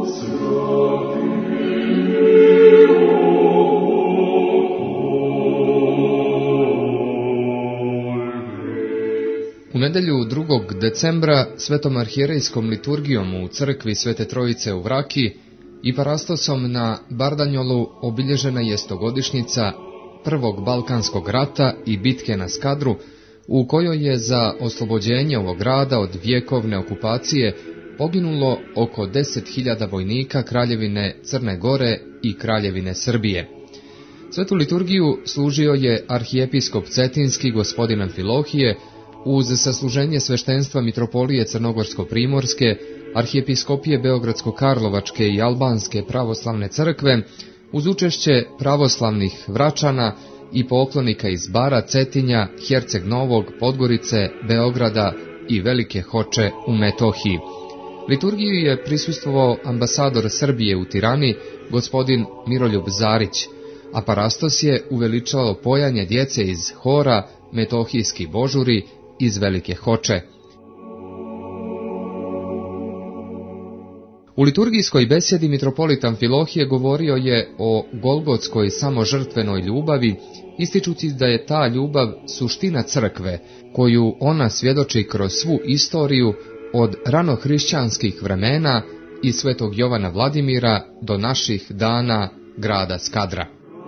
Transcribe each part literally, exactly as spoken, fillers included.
U nedjelju drugog decembra svetom arhijerejskom liturgijom u crkvi Svete Trojice u Vraki i parastosom na Bardanjolu obilježena je stogodišnjica Prvog Balkanskog rata i bitke na Skadru, u kojoj je za oslobođenje ovog grada od vjekovne okupacije poginulo oko deset hiljada vojnika Kraljevine Crne Gore i Kraljevine Srbije. Svetu liturgiju služio je arhijepiskop Cetinski gospodin Amfilohije, uz sasluženje sveštenstva Mitropolije Crnogorsko-Primorske, arhijepiskopije Beogradsko-Karlovačke i Albanske pravoslavne crkve, uz učešće pravoslavnih Vračana i poklonika iz Bara, Cetinja, Herceg Novog, Podgorice, Beograda i Velike Hoče u Metohiji. Liturgiji je prisustvovao ambasador Srbije u Tirani, gospodin Miroljub Zarić, a parastos je uveličao pojanje djece iz hora Metohijski božuri iz Velike Hoče. U liturgijskoj besjedi mitropolit Amfilohije govorio je o golgotskoj samožrtvenoj ljubavi, ističući da je ta ljubav suština crkve, koju ona svjedoči kroz svu istoriju od ranohrišćanskih vremena i svetog Jovana Vladimira do naših dana grada Skadra.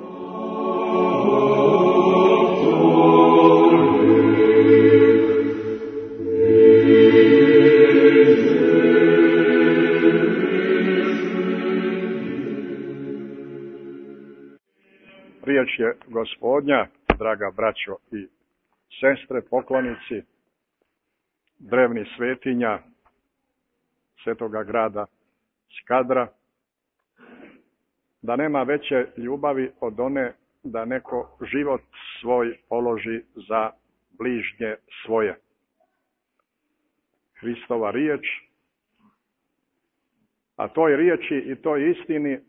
Riječ je Gospodnja, draga braćo i sestre, poklonici, drevnih svetinja svetoga grada Skadra, da nema veće ljubavi od one da neko život svoj položi za bližnje svoje. Hristova riječ, a toj riječi i toj istini,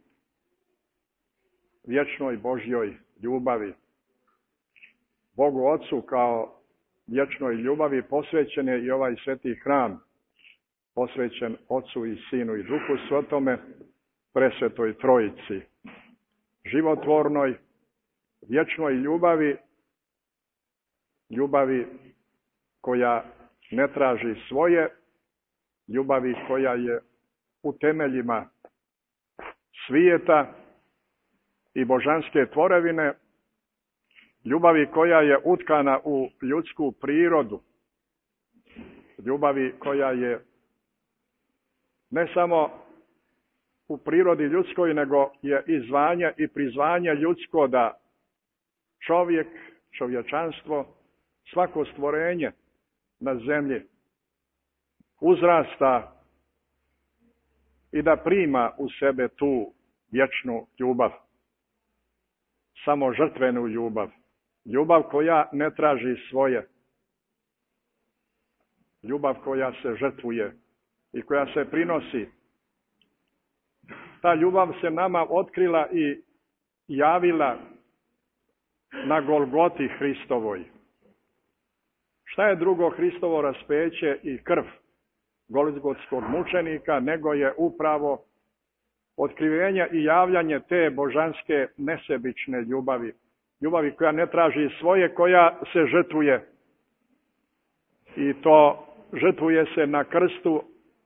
vječnoj Božjoj ljubavi, Bogu Otcu kao vječnoj ljubavi posvećen je i ovaj sveti hram, posvećen Otcu i Sinu i Duhu Svetome, presvetoj Trojici, životvornoj, vječnoj ljubavi, ljubavi koja ne traži svoje, ljubavi koja je u temeljima svijeta i božanske tvorevine, ljubavi koja je utkana u ljudsku prirodu, ljubavi koja je ne samo u prirodi ljudskoj, nego je i zvanje i prizvanje ljudsko da čovjek, čovječanstvo, svako stvorenje na zemlji uzrasta i da prima u sebe tu vječnu ljubav, samo žrtvenu ljubav, ljubav koja ne traži svoje, ljubav koja se žrtvuje i koja se prinosi. Ta ljubav se nama otkrila i javila na Golgoti Hristovoj. Šta je drugo Hristovo raspeće i krv golgotskog mučenika, nego je upravo otkrivenje i javljanje te božanske nesebične ljubavi. Ljubavi koja ne traži svoje, koja se žrtvuje. I to žrtvuje se na krstu,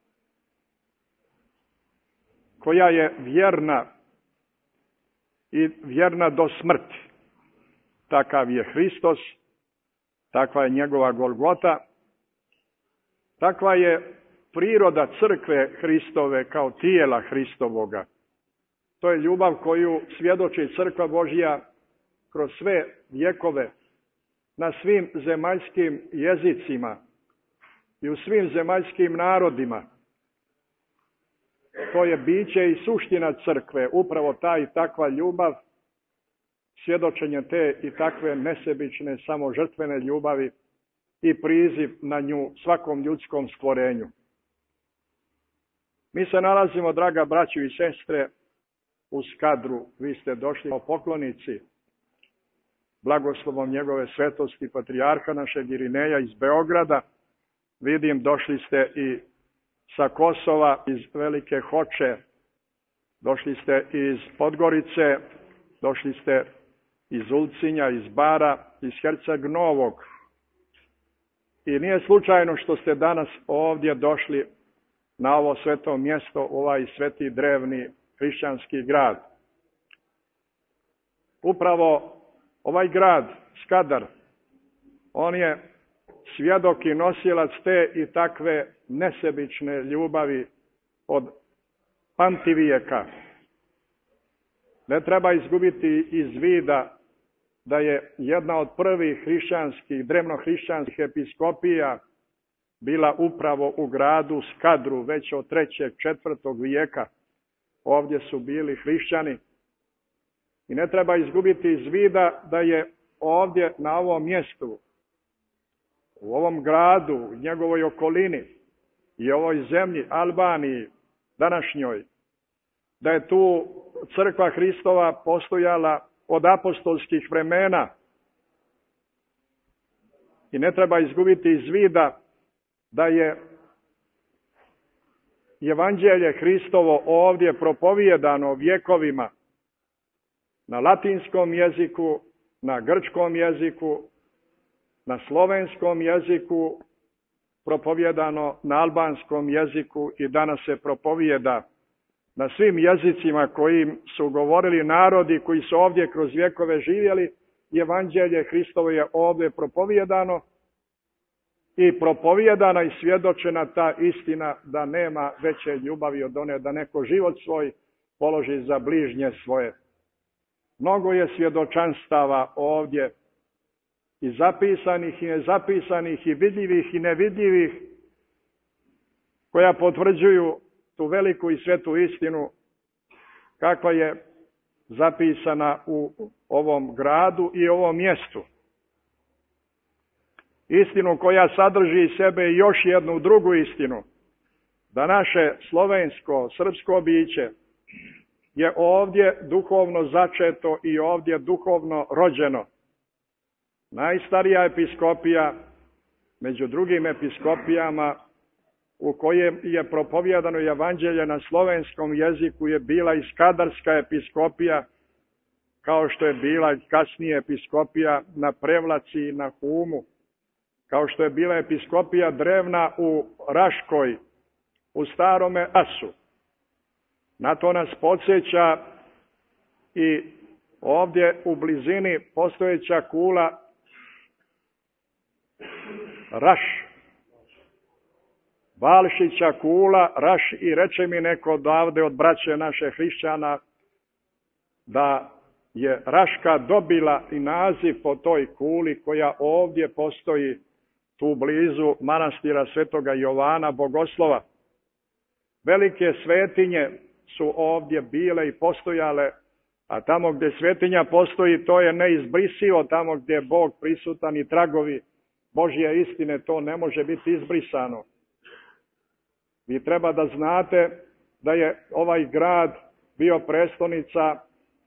koja je vjerna i vjerna do smrti. Takav je Hristos, takva je njegova Golgota, takva je priroda crkve Hristove kao tijela Hristovoga. To je ljubav koju svjedoči crkva Božja kroz sve vjekove, na svim zemaljskim jezicima i u svim zemaljskim narodima. To je biće i suština crkve, upravo ta i takva ljubav, svjedočenje te i takve nesebične, samožrtvene ljubavi i priziv na nju svakom ljudskom stvorenju. Mi se nalazimo, draga braćo i sestre, u Skadru. Vi ste došli kao poklonici blagoslovom njegove svetosti patrijarha našeg Irineja iz Beograda. Vidim, došli ste i sa Kosova, iz Velike Hoče, došli ste iz Podgorice, došli ste iz Ulcinja, iz Bara, iz Herceg Novog. I nije slučajno što ste danas ovdje došli na ovo sveto mjesto, ovaj sveti drevni hrišćanski grad. Upravo ovaj grad, Skadar, on je svjedok i nosilac te i takve nesebične ljubavi od pamtivijeka. Ne treba izgubiti iz vida da je jedna od prvih hrišćanskih, drevnohrišćanskih episkopija bila upravo u gradu Skadru, već od trećeg, četvrtog vijeka. Ovdje su bili hrišćani. I ne treba izgubiti iz vida da je ovdje na ovom mjestu, u ovom gradu, u njegovoj okolini i ovoj zemlji, Albaniji, današnjoj, da je tu crkva Hristova postojala od apostolskih vremena. I ne treba izgubiti iz vida da je evanđelje Hristovo ovdje propovijedano vjekovima na latinskom jeziku, na grčkom jeziku, na slovenskom jeziku, propovjedano na albanskom jeziku i danas se propovijeda na svim jezicima kojim su govorili narodi koji su ovdje kroz vjekove živjeli. Evanđelje Hristovo je ovdje propovijedano i propovijedana i svjedočena ta istina da nema veće ljubavi od one da neko život svoj položi za bližnje svoje. Mnogo je svjedočanstava ovdje i zapisanih i nezapisanih i vidljivih i nevidljivih koja potvrđuju tu veliku i svetu istinu kakva je zapisana u ovom gradu i ovom mjestu. Istinu koja sadrži sebe i još jednu drugu istinu, da naše slovensko, srpsko biće je ovdje duhovno začeto i ovdje duhovno rođeno. Najstarija episkopija među drugim episkopijama u kojem je propovijedano evanđelje na slovenskom jeziku je bila i Skadarska episkopija, kao što je bila kasnije episkopija na Prevlaci i na Humu, kao što je bila episkopija drevna u Raškoj, u Starome Asu. Na to nas podsjeća i ovdje u blizini postojeća kula Raš. Balšića kula, Raš, i reče mi neko odavde od braće naše hrišćana da je Raška dobila i naziv po toj kuli koja ovdje postoji tu blizu manastira Svetoga Jovana Bogoslova. Velike svetinje su ovdje bile i postojale, a tamo gdje svetinja postoji to je neizbrisivo, tamo gdje je Bog prisutan i tragovi Božje istine, to ne može biti izbrisano. Vi treba da znate da je ovaj grad bio prestonica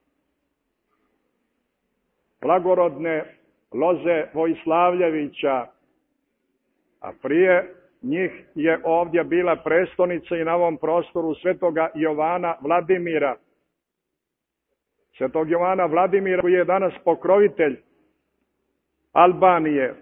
blagorodne Loze Vojslavljevića, a prije njih je ovdje bila prestonica i na ovom prostoru Svetoga Jovana Vladimira. Svetog Jovana Vladimira koji je danas pokrovitelj Albanije,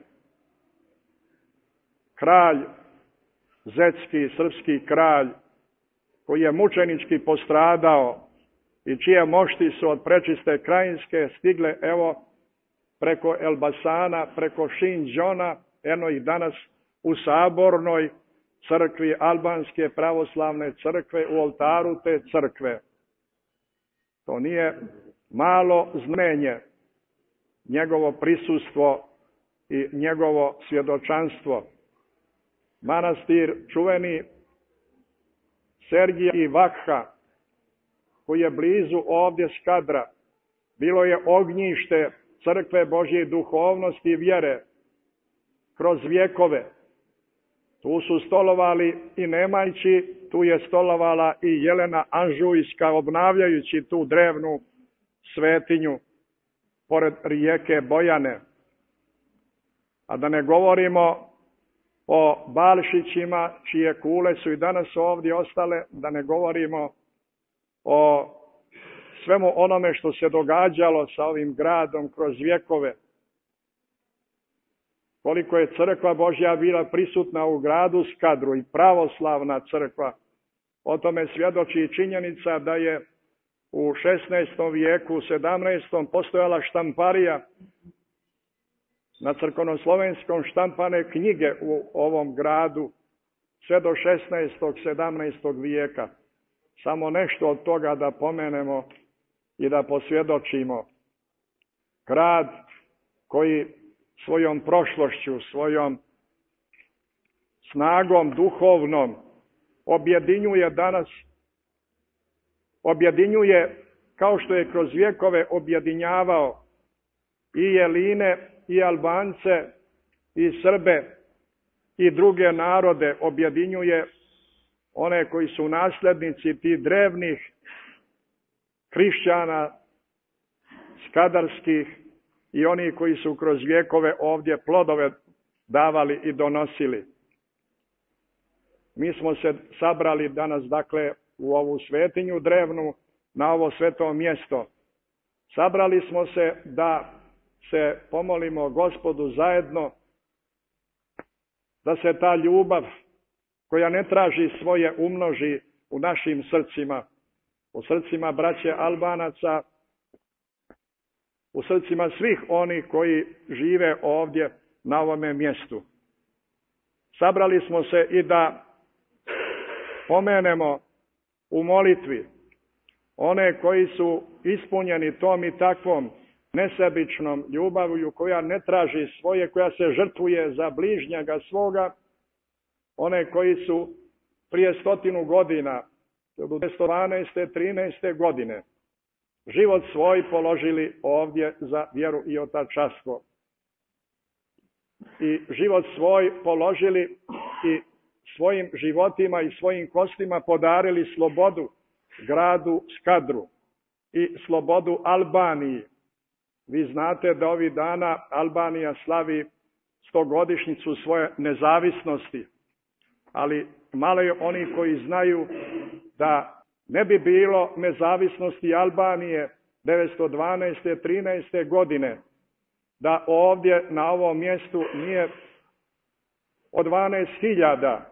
kralj, zetski, srpski kralj, koji je mučenički postradao i čije mošti su od prečiste Krajinske stigle, evo, preko Elbasana, preko Šinđona, eno ih danas u sabornoj crkvi Albanske pravoslavne crkve, u oltaru te crkve. To nije malo znamenje, njegovo prisustvo i njegovo svjedočanstvo. Manastir čuveni Sergija i Vakha, koji je blizu ovdje Skadra, bilo je ognjište crkve Božje duhovnosti i vjere kroz vjekove. Tu su stolovali i Nemanjići, tu je stolovala i Jelena Anžujska, obnavljajući tu drevnu svetinju pored rijeke Bojane. A da ne govorimo o Balšićima, čije kule su i danas ovdje ostale, da ne govorimo o svemu onome što se događalo sa ovim gradom kroz vjekove. Koliko je crkva Božja bila prisutna u gradu Skadru i pravoslavna crkva. O tome svjedoči i činjenica da je u šesnaestom vijeku, u sedamnaestom postojala štamparija, na crkvenoslovenskom štampane knjige u ovom gradu, sve do šesnaestog sedamnaestog vijeka. Samo nešto od toga da pomenemo i da posvjedočimo. Grad koji svojom prošlošću, svojom snagom duhovnom objedinjuje danas, objedinjuje kao što je kroz vjekove objedinjavao i Jeline, i Albance, i Srbe, i druge narode, objedinjuje one koji su nasljednici tih drevnih hrišćana, skadarskih, i oni koji su kroz vjekove ovdje plodove davali i donosili. Mi smo se sabrali danas, dakle, u ovu svetinju drevnu, na ovo sveto mjesto. Sabrali smo se da se pomolimo Gospodu zajedno, da se ta ljubav koja ne traži svoje umnoži u našim srcima, u srcima braće Albanaca, u srcima svih onih koji žive ovdje na ovome mjestu. Sabrali smo se i da pomenemo u molitvi one koji su ispunjeni tom i takvom nesebičnom ljubavlju, koja ne traži svoje, koja se žrtvuje za bližnjega svoga, one koji su prije stotinu godina, dvjesto dvanaeste, trinaeste godine, život svoj položili ovdje za vjeru i otačanstvo. I život svoj položili i svojim životima i svojim kostima podarili slobodu gradu Skadru i slobodu Albaniji. Vi znate da ovih dana Albanija slavi stogodišnjicu svoje nezavisnosti, ali malo je oni koji znaju da ne bi bilo nezavisnosti Albanije devetsto dvanaeste. trinaeste. godine, da ovdje na ovom mjestu nije od dvanaest hiljada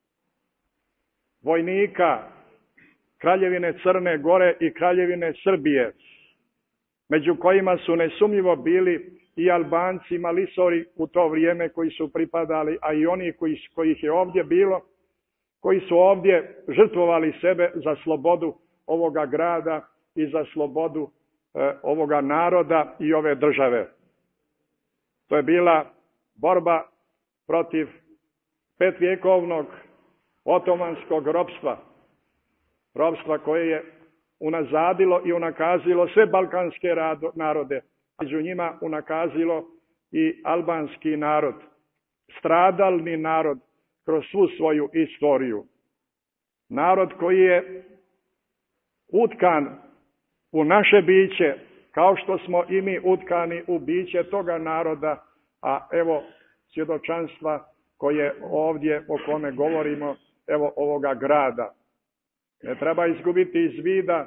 vojnika Kraljevine Crne Gore i Kraljevine Srbije, među kojima su nesumnjivo bili i Albanci, Malisori u to vrijeme koji su pripadali, a i oni koji, kojih je ovdje bilo, koji su ovdje žrtvovali sebe za slobodu ovoga grada i za slobodu e, ovoga naroda i ove države. To je bila borba protiv petvjekovnog otomanskog ropstva. Ropstva koje je unazadilo i unakazilo sve balkanske narode. Među njima unakazilo i albanski narod. Stradalni narod kroz svu svoju istoriju. Narod koji je utkan u naše biće, kao što smo i mi utkani u biće toga naroda, a evo svjedočanstva koje ovdje o kome govorimo, evo ovoga grada. Ne treba izgubiti iz vida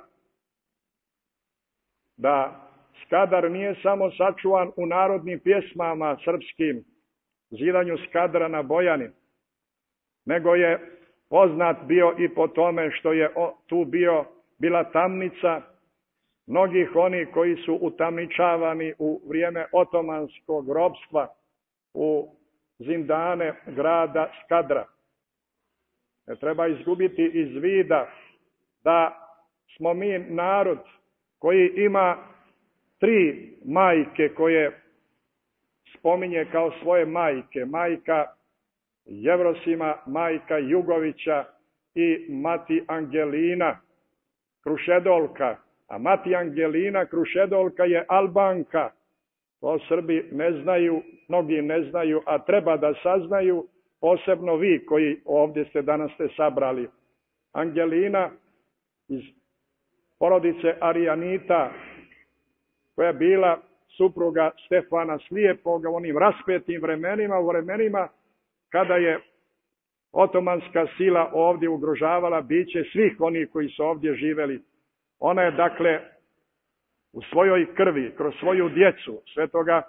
da Skadar nije samo sačuvan u narodnim pjesmama srpskim, zidanju Skadra na Bojani, nego je poznat bio i po tome što je tu bio, bila tamnica mnogih onih koji su utamničavani u vrijeme otomanskog ropstva u zindane grada Skadra. Ne treba izgubiti iz vida da smo mi narod koji ima tri majke koje spominje kao svoje majke. Majka Jevrosima, majka Jugovića i mati Angelina Krušedolka. A mati Angelina Krušedolka je Albanka. To Srbi ne znaju, mnogi ne znaju, a treba da saznaju, posebno vi koji ovdje ste danas ste sabrali. Angelina iz porodice Arijanita, koja je bila supruga Stefana Slijepoga u onim raspetim vremenima, u vremenima kada je otomanska sila ovdje ugrožavala biće svih onih koji su ovdje živeli. Ona je, dakle, u svojoj krvi, kroz svoju djecu, svetoga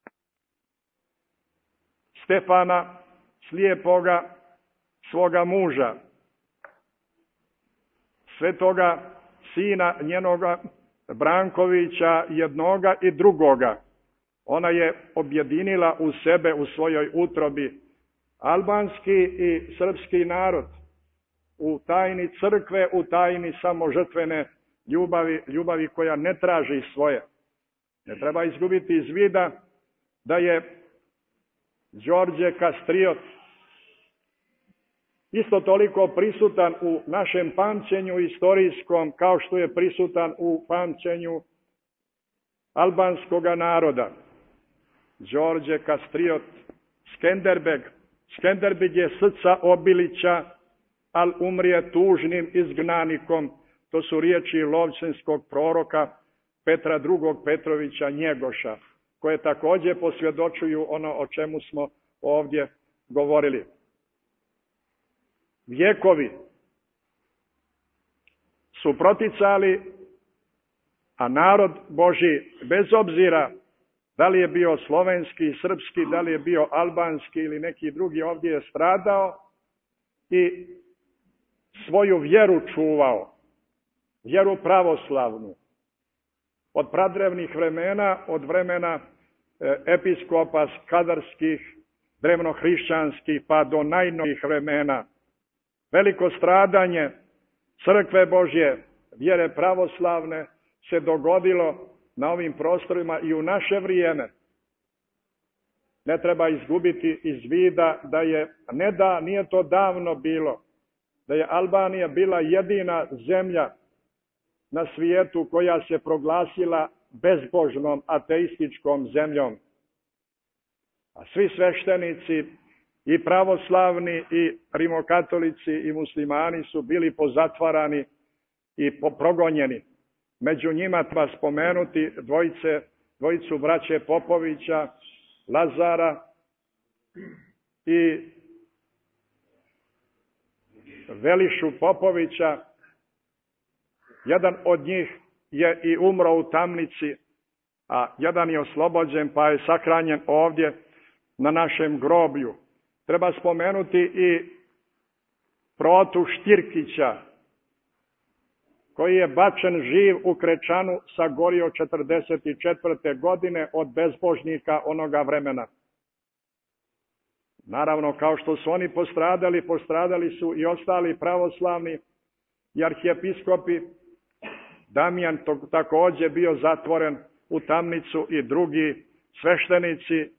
Stefana, slijepoga, svoga muža, svetoga sina njenoga Brankovića, jednoga i drugoga. Ona je objedinila u sebe, u svojoj utrobi, albanski i srpski narod, u tajni crkve, u tajni samožrtvene ljubavi, ljubavi koja ne traži svoje. Ne treba izgubiti iz vida da je Đorđe Kastriot isto toliko prisutan u našem pamćenju istorijskom kao što je prisutan u pamćenju albanskog naroda. Đorđe Kastriot, Skenderbeg. Skenderbeg je srca Obilića, al umrije tužnim izgnanikom. To su riječi lovćenskog proroka Petra drugog Petrovića Njegoša, koje također posvjedočuju ono o čemu smo ovdje govorili. Vjekovi su proticali, a narod Božji, bez obzira da li je bio slovenski, srpski, da li je bio albanski ili neki drugi, ovdje je stradao i svoju vjeru čuvao, vjeru pravoslavnu. Od pradrevnih vremena, od vremena episkopa skadarskih, drevnohrišćanskih, pa do najnovijih vremena. Veliko stradanje crkve Božje, vjere pravoslavne, se dogodilo na ovim prostorima i u naše vrijeme. Ne treba izgubiti iz vida da je, ne da, nije to davno bilo, da je Albanija bila jedina zemlja na svijetu koja se proglasila bezbožnom ateističkom zemljom. A svi sveštenici, i pravoslavni, i rimokatolici, i muslimani su bili pozatvarani i progonjeni. Među njima treba spomenuti dvojice, dvojicu braće Popovića, Lazara i Velišu Popovića. Jedan od njih je i umro u tamnici, a jedan je oslobođen pa je sahranjen ovdje na našem groblju. Treba spomenuti i Protu Štirkića, koji je bačen živ u Krečanu, sagorio četrdeset četvrte godine od bezbožnika onoga vremena. Naravno, kao što su oni postradali, postradali su i ostali pravoslavni i arhijepiskopi. Damjan također bio zatvoren u tamnicu i drugi sveštenici.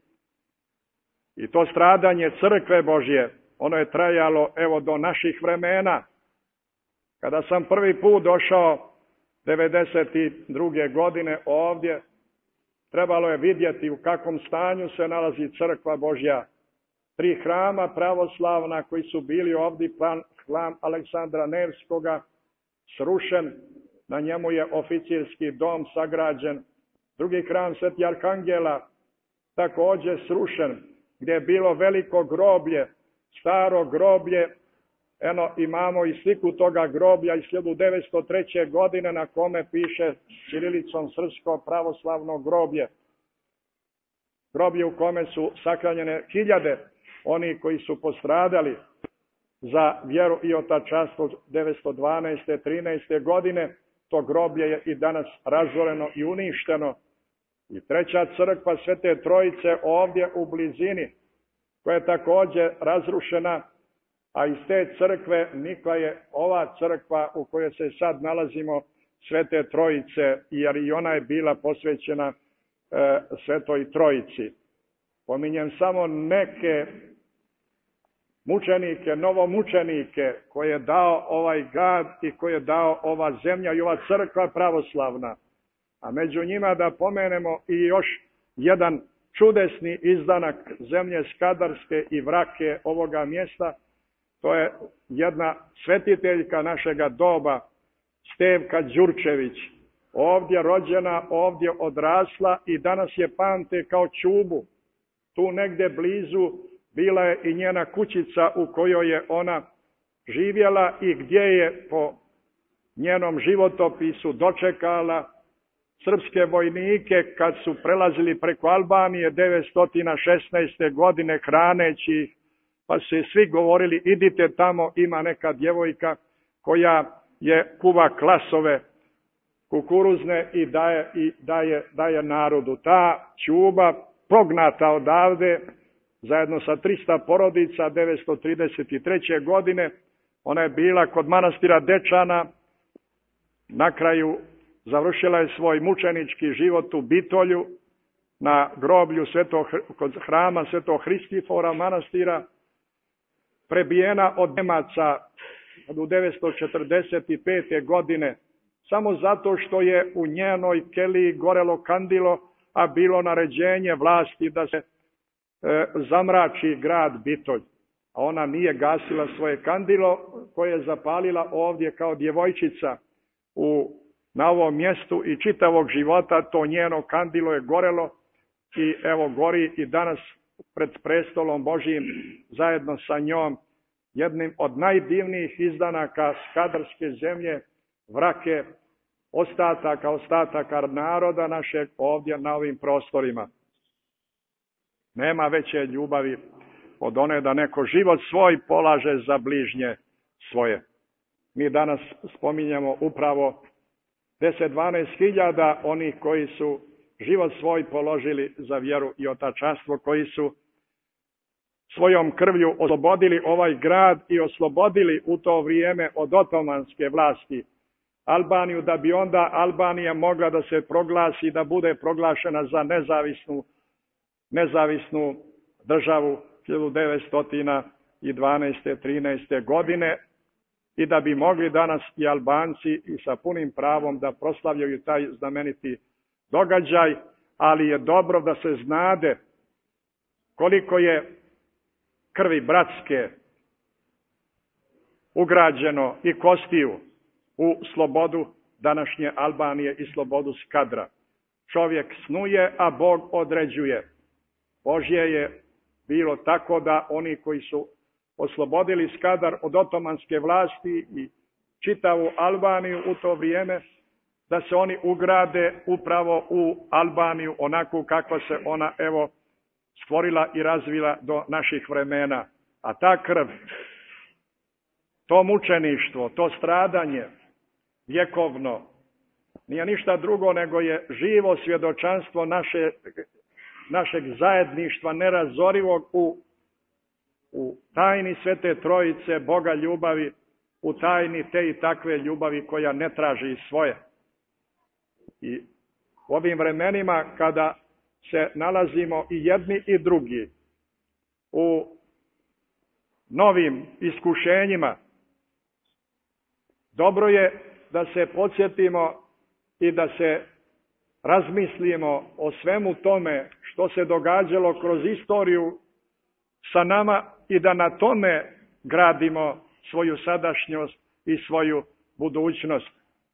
I to stradanje crkve Božje, ono je trajalo evo do naših vremena. Kada sam prvi put došao devedeset druge godine ovdje, trebalo je vidjeti u kakvom stanju se nalazi crkva Božja. Tri hrama pravoslavna koji su bili ovdje, hram Aleksandra Nevskoga, srušen, na njemu je oficirski dom sagrađen. Drugi hram Sveti Arhangela, također srušen, gdje je bilo veliko groblje, staro groblje. Eno, imamo i sliku toga groblja iz hiljadu devetsto treće. godine na kome piše ćirilicom srpsko pravoslavno groblje. Groblje u kome su sahranjene hiljade oni koji su postradali za vjeru i otačanstvo devetsto dvanaeste. trinaeste. godine. To groblje je i danas razoreno i uništeno. I treća crkva Svete Trojice ovdje u blizini, koja je također razrušena, a iz te crkve nikla je ova crkva u kojoj se sad nalazimo, Svete Trojice, jer i ona je bila posvećena e, Svetoj Trojici. Pominjem samo neke mučenike, novomučenike koje je dao ovaj grad i koje je dao ova zemlja i ova crkva pravoslavna. A među njima da pomenemo i još jedan čudesni izdanak zemlje Skadarske i Vrake ovoga mjesta. To je jedna svetiteljka našega doba, Stevka Đurčević. Ovdje rođena, ovdje odrasla i danas je pamte kao Čubu. Tu negdje blizu bila je i njena kućica u kojoj je ona živjela i gdje je po njenom životopisu dočekala srpske vojnike kad su prelazili preko Albanije devetsto šesnaeste. godine hraneći ih, pa su svi govorili idite tamo, ima neka djevojka koja je kuva klasove kukuruzne i daje, i daje, daje narodu. Ta Ćuba prognata odavde zajedno sa trista porodica devetsto trideset treće. godine, ona je bila kod manastira Dečana, na kraju završila je svoj mučenički život u Bitolju na groblju svetog, kod hrama Svetog Hristifora manastira, prebijena od Nemaca u devetsto četrdeset pete. godine, samo zato što je u njenoj keliji gorelo kandilo, a bilo naređenje vlasti da se e, zamrači grad Bitolj. A ona nije gasila svoje kandilo koje je zapalila ovdje kao djevojčica u, na ovom mjestu i čitavog života to njeno kandilo je gorelo i evo gori i danas pred prestolom Božijim zajedno sa njom, jednim od najdivnijih izdanaka skadarske zemlje, Vrake, ostataka, ostataka naroda našeg ovdje na ovim prostorima. Nema veće ljubavi od one da neko život svoj polaže za bližnje svoje. Mi danas spominjemo upravo deset do dvanaest hiljada onih koji su život svoj položili za vjeru i otačanstvo, koji su svojom krvlju oslobodili ovaj grad i oslobodili u to vrijeme od otomanske vlasti Albaniju, da bi onda Albanija mogla da se proglasi, da bude proglašena za nezavisnu, nezavisnu državu hiljadu devetsto dvanaeste. trinaeste. godine i da bi mogli danas i Albanci i sa punim pravom da proslavljaju taj znameniti događaj, ali je dobro da se znade koliko je krvi bratske ugrađeno i kostiju u slobodu današnje Albanije i slobodu Skadra. Čovjek snuje, a Bog određuje. Božje je bilo tako da oni koji su oslobodili Skadar od otomanske vlasti i čitavu Albaniju u to vrijeme, da se oni ugrade upravo u Albaniju onako kakva se ona evo stvorila i razvila do naših vremena. A ta krv, to mučeništvo, to stradanje vjekovno nije ništa drugo nego je živo svjedočanstvo naše, našeg zajedništva nerazorivog u, u tajni Svete Trojice, Boga ljubavi, u tajni te i takve ljubavi koja ne traži svoje. I u ovim vremenima kada se nalazimo i jedni i drugi u novim iskušenjima, dobro je da se podsjetimo i da se razmislimo o svemu tome što se događalo kroz istoriju sa nama i da na tome gradimo svoju sadašnjost i svoju budućnost.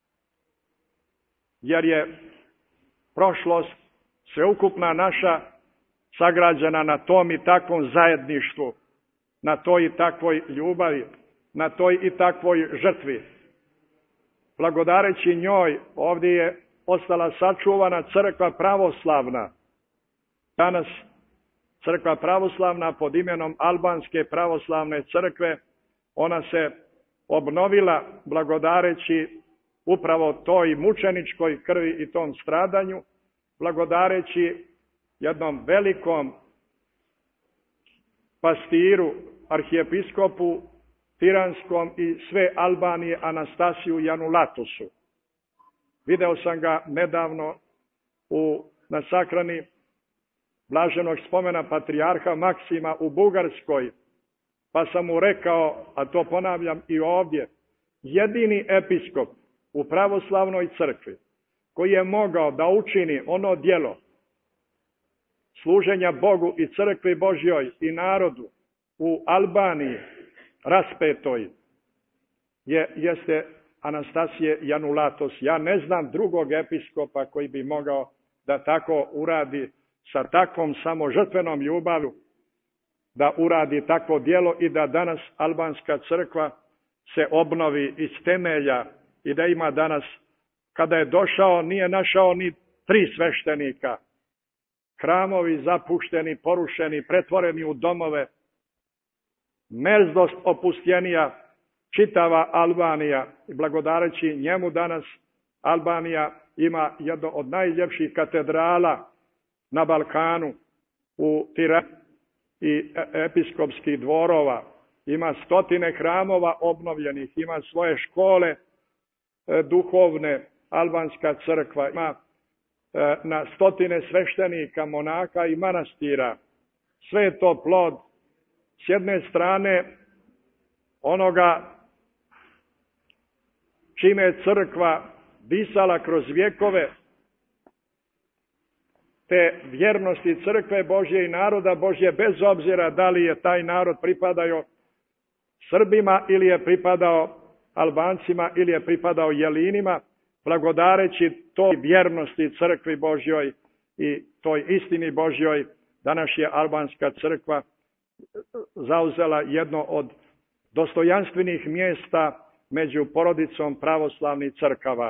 Jer je prošlost sveukupna naša sagrađena na tom i takvom zajedništvu, na toj i takvoj ljubavi, na toj i takvoj žrtvi. Blagodareći njoj ovdje je ostala sačuvana crkva pravoslavna. Danas crkva pravoslavna pod imenom Albanske pravoslavne crkve, ona se obnovila blagodareći upravo toj mučeničkoj krvi i tom stradanju, blagodareći jednom velikom pastiru, arhijepiskopu Tiranskom i sve Albanije Anastasiju Janulatusu. Video sam ga nedavno u, na sahrani blaženog spomena patrijarha Maksima u Bugarskoj, pa sam mu rekao, a to ponavljam i ovdje, jedini episkop u pravoslavnoj crkvi koji je mogao da učini ono djelo služenja Bogu i crkvi Božjoj i narodu u Albaniji raspetoj je, jeste Anastasije Janulatos. Ja ne znam drugog episkopa koji bi mogao da tako uradi sa takvom samožrtvenom ljubavlju, da uradi takvo djelo i da danas albanska crkva se obnovi iz temelja i da ima danas, kada je došao, nije našao ni tri sveštenika. Hramovi zapušteni, porušeni, pretvoreni u domove, merzost opustjenija, čitava Albanija, i blagodareći njemu danas Albanija ima jedno od najljepših katedrala na Balkanu, u Tirani, i episkopskih dvorova, ima stotine hramova obnovljenih, ima svoje škole duhovne, albanska crkva, ima na stotine sveštenika, monaka i manastira. Sve je to plod s jedne strane onoga čime je crkva disala kroz vjekove, te vjernosti crkve Božje i naroda Božje, bez obzira da li je taj narod pripadao Srbima ili je pripadao Albancima ili je pripadao Jelinima, blagodareći toj vjernosti crkvi Božjoj i toj istini Božjoj, danas je albanska crkva zauzela jedno od dostojanstvenih mjesta među porodicom pravoslavnih crkava.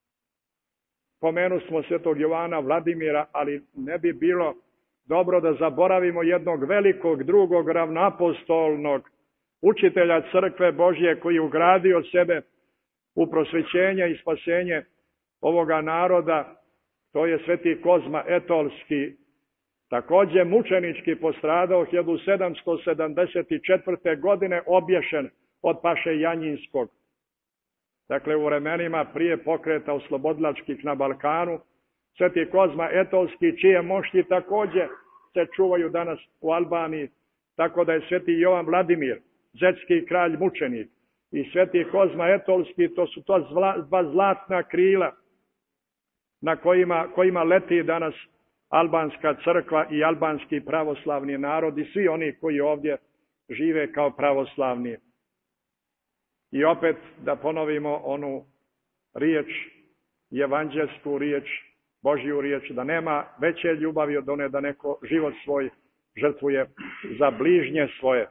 Pomenu smo svetog Jovana Vladimira, ali ne bi bilo dobro da zaboravimo jednog velikog drugog ravnoapostolnog učitelja crkve Božje, koji je ugradio sebe u prosvećenje i spasenje ovoga naroda. To je sveti Kozma Etolski, također mučenički postradao hiljadu sedamsto sedamdeset četvrte. godine, obješen od paše Janjinskog. Dakle, u vremenima prije pokreta oslobodilačkih na Balkanu, sveti Kozma Etolski, čije mošti također se čuvaju danas u Albaniji, tako da je sveti Jovan Vladimir, zetski kralj mučenik, i sveti Kozma Etolski, to su to dva zlatna krila na kojima, kojima leti danas albanska crkva i albanski pravoslavni narod i svi oni koji ovdje žive kao pravoslavni. I opet da ponovimo onu riječ, evanđelsku riječ, Božju riječ, da nema veće ljubavi od one da neko život svoj žrtvuje za bližnje svoje.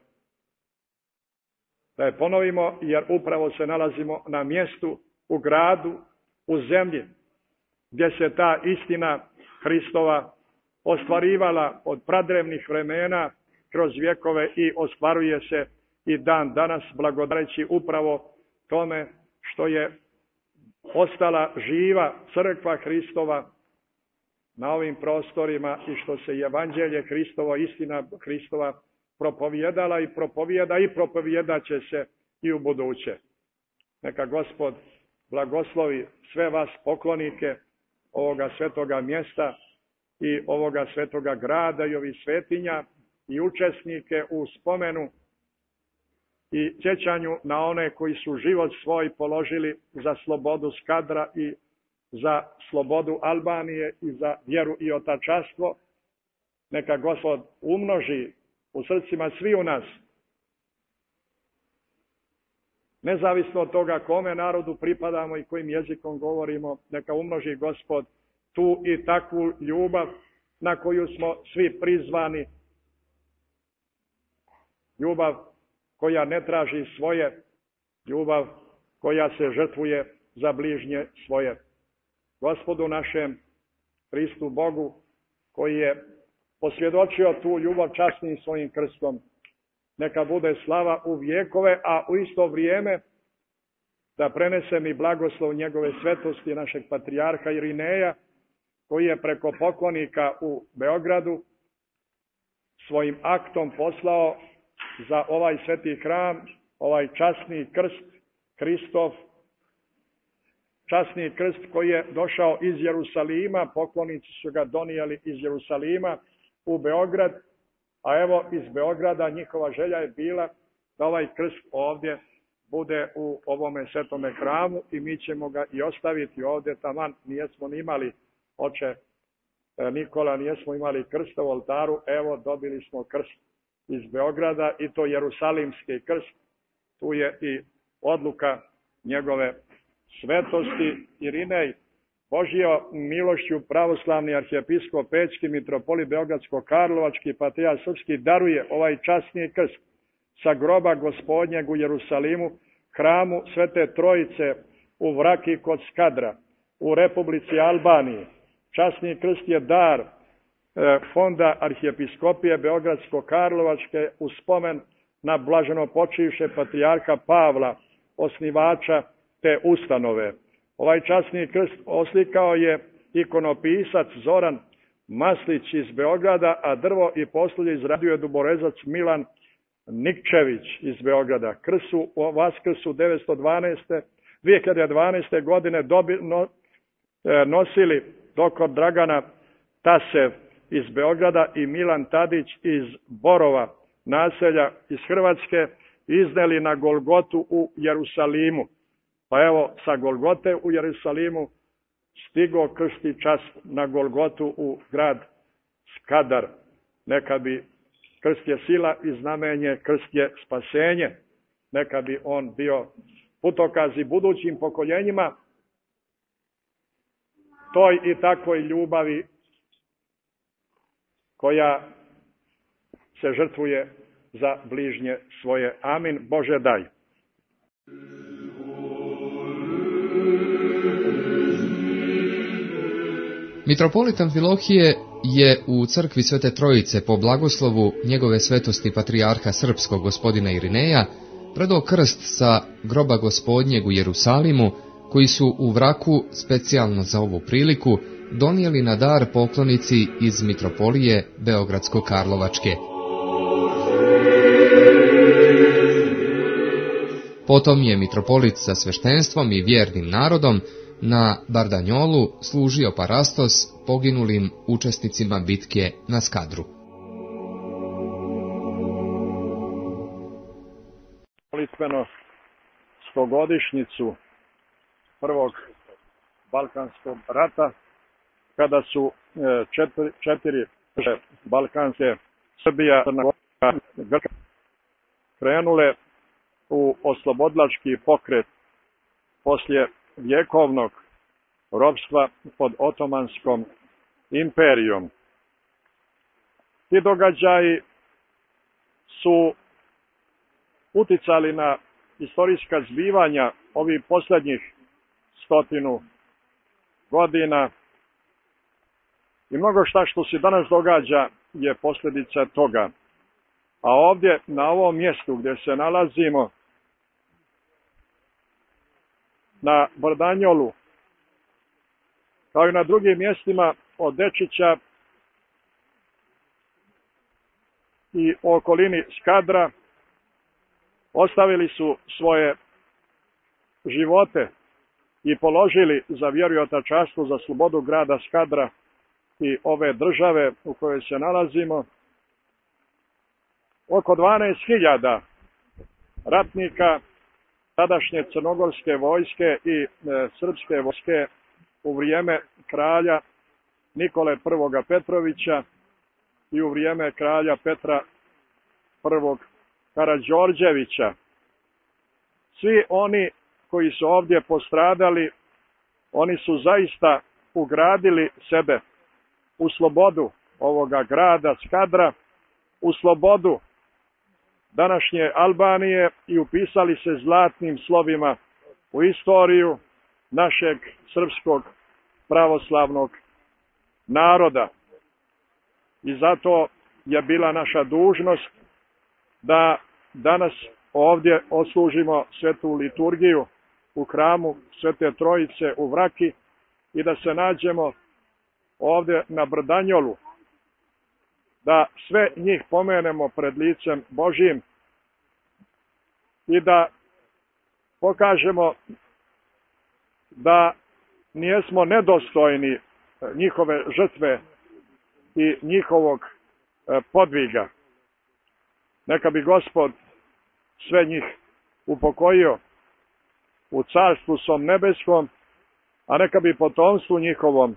Da je ponovimo, jer upravo se nalazimo na mjestu, u gradu, u zemlji, gdje se ta istina Hristova ostvarivala od pradrevnih vremena kroz vjekove i ostvaruje se i dan danas, blagodareći upravo tome što je ostala živa crkva Hristova na ovim prostorima i što se evanđelje Hristovo, istina Hristova propovijedala i propovijeda i propovjedat će se i u buduće. Neka Gospod blagoslovi sve vas poklonike ovoga svetoga mjesta i ovoga svetoga grada i ovih svetinja i učesnike u spomenu i sjećanju na one koji su život svoj položili za slobodu Skadra i za slobodu Albanije i za vjeru i otačanstvo. Neka Gospod umnoži u srcima svi u nas, nezavisno od toga kome narodu pripadamo i kojim jezikom govorimo, neka umnoži Gospod tu i takvu ljubav na koju smo svi prizvani, ljubav koja ne traži svoje, ljubav koja se žrtvuje za bližnje svoje. Gospodu našem, Hristu Bogu, koji je posvjedočio tu ljubav časnim svojim krstom, neka bude slava u vjekove, a u isto vrijeme da prenesem i blagoslov njegove svetosti našeg patrijarha Irineja, koji je preko poklonika u Beogradu svojim aktom poslao za ovaj sveti hram, ovaj časni krst Hristov, časni krst koji je došao iz Jerusalima, poklonici su ga donijeli iz Jerusalima u Beograd, a evo iz Beograda njihova želja je bila da ovaj krst ovdje bude u ovome svetome hramu i mi ćemo ga i ostaviti ovdje, taman nijesmo ni imali, oče Nikola, nijesmo imali krsta u oltaru, evo dobili smo krst iz Beograda i to jerusalimski krst, tu je i odluka njegove svetosti Irinej, Božjo milošću pravoslavni arhijepiskop Pećki, mitropolit Beogradsko-Karlovački, patrijarh srpski, daruje ovaj časni krst sa groba Gospodnjeg u Jerusalimu, hramu Svete Trojice, u Vraki kod Skadra, u Republici Albaniji. Časni krst je dar Fonda arhijepiskopije Beogradsko-Karlovačke u spomen na blaženopočivše patrijarha Pavla, osnivača te ustanove. Ovaj časni krst oslikao je ikonopisac Zoran Maslić iz Beograda, a drvo i poslije izradio je duborezac Milan Nikčević iz Beograda. Krsu, Vaskrsu devetsto dvanaeste. dve hiljade dvanaeste. godine dobi, no, nosili doktor Dragana Tasev iz Beograda i Milan Tadić iz Borova, naselja iz Hrvatske, izneli na Golgotu u Jerusalimu. Pa evo, sa Golgote u Jerusalimu stigo krsti čast na Golgotu u grad Skadar. Neka bi krst je sila i znamenje, krst je spasenje. Neka bi on bio putokaz i budućim pokoljenjima toj i takvoj ljubavi koja se žrtvuje za bližnje svoje. Amin. Bože daj. Mitropolitan Amfilohije je u crkvi Svete Trojice po blagoslovu njegove svetosti patrijarha srpskog gospodina Irineja predao krst sa groba Gospodnjeg u Jerusalimu, koji su u Vraku specijalno za ovu priliku donijeli na dar poklonici iz Mitropolije Beogradsko-Karlovačke. Potom je mitropolit sa sveštenstvom i vjernim narodom na Bardanjolu služio parastos poginulim učesnicima bitke na Skadru. Molitveno stogodišnjicu prvog Balkanskog rata, kada su četiri, četiri balkanske, Srbija, Crna Gora, Grčka, krenule u oslobodilački pokret poslije vjekovnog ropstva pod Otomanskom imperijom. Ti događaji su uticali na istorijska zbivanja ovih posljednjih stotinu godina i mnogo šta što se danas događa je posljedica toga. A ovdje, na ovom mjestu gdje se nalazimo, na Bardanjolu, kao i na drugim mjestima od Dečića i u okolini Skadra, ostavili su svoje živote i položili za vjeru i otačanstvo, za slobodu grada Skadra i ove države u kojoj se nalazimo, oko dvanaest hiljada ratnika tadašnje crnogorske vojske i e, srpske vojske u vrijeme kralja Nikole I. Petrovića i u vrijeme kralja Petra I. Karađorđevića. Svi oni koji su ovdje postradali, oni su zaista ugradili sebe u slobodu ovoga grada Skadra, u slobodu današnje Albanije i upisali se zlatnim slovima u istoriju našeg srpskog pravoslavnog naroda. I zato je bila naša dužnost da danas ovdje odslužimo svetu liturgiju u hramu Svete Trojice u Vraki i da se nađemo ovdje na Bardanjolu, da sve njih pomenemo pred licem Božijim i da pokažemo da nijesmo nedostojni njihove žrtve i njihovog podviga. Neka bi Gospod sve njih upokojio u carstvu svom nebeskom, a neka bi potomstvu njihovom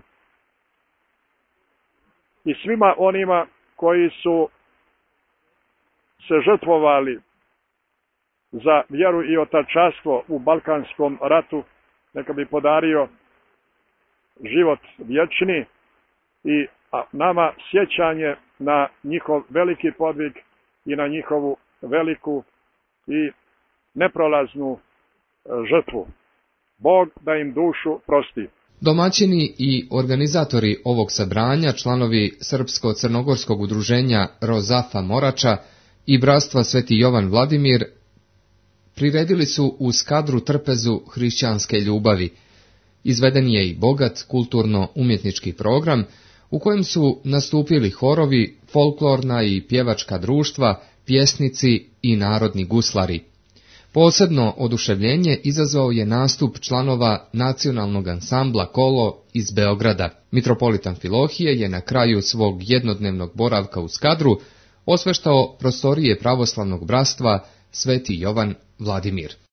i svima onima koji su se žrtvovali za vjeru i otačanstvo u Balkanskom ratu, neka bi podario život vječni i nama sjećanje na njihov veliki podvig i na njihovu veliku i neprolaznu žrtvu. Bog da im dušu prosti. Domaćini i organizatori ovog sabranja, članovi Srpsko-crnogorskog udruženja Rozafa Morača i Bratstva Sveti Jovan Vladimir, priredili su uz kadru trpezu hrišćanske ljubavi. Izveden je i bogat kulturno-umjetnički program, u kojem su nastupili horovi, folklorna i pjevačka društva, pjesnici i narodni guslari. Posebno oduševljenje izazvao je nastup članova nacionalnog ansambla Kolo iz Beograda. Mitropolit Amfilohije je na kraju svog jednodnevnog boravka u Skadru osveštao prostorije pravoslavnog bratstva Sveti Jovan Vladimir.